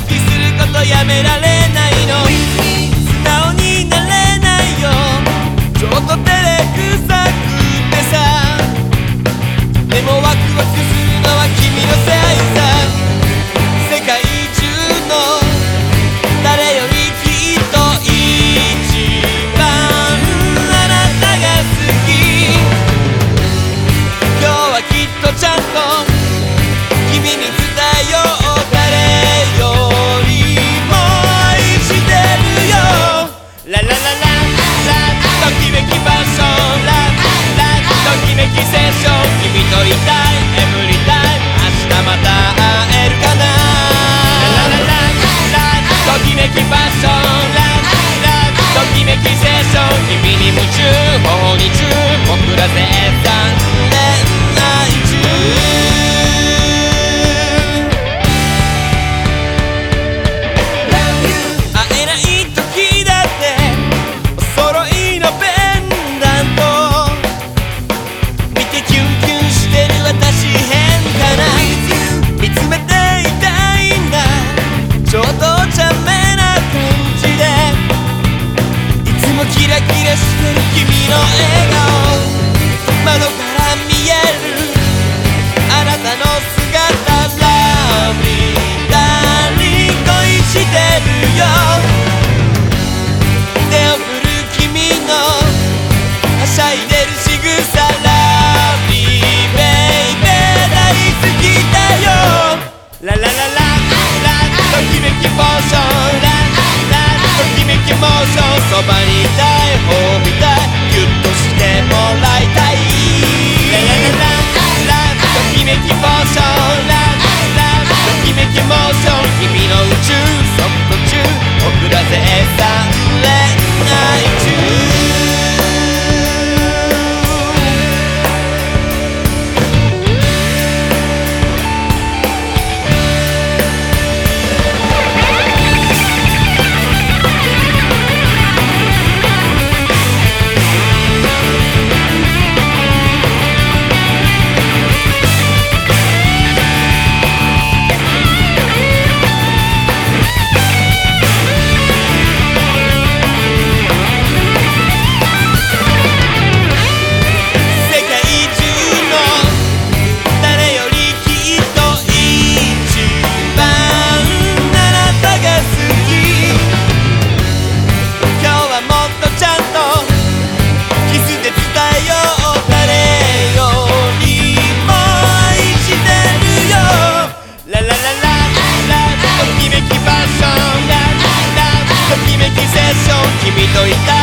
きすることやめられないの。素直になれないよ、ちょっと照れくさくてさ。でもワクワクするのは君のせいさ。世界中の誰よりきっと一番あなたが好き。今日はきっとちゃんと君に伝えよう。誰よりも愛してるよ。ラララララ、ときめきパッション、ララときめきセッション。君といたいエブリタイム、明日また会えるかな。ラララララ、ときめきパッション、ララときめきセッション。君に夢中、頬に中、僕ら絶賛恋愛中。会えない時だってお揃いのペンダント見てキュンキュンしてる私変かな。見つめていたいんだ、ちょっとお茶目な感じで。いつもキラキラしてる君の笑顔、窓から見えるあなたの姿。ラビダに恋してるよ。手を振る君のはしゃいでる仕草。ラビベイベー大好きだよ。ラララララ、ときめきポーション、ララときめきモーション。そばにいたい、褒めたい、ギュッとしてもらいたい。ラララララ、ときめきポーション、ララときめきモーション。君の宇宙そっと中、僕ら絶賛恋愛中。君といた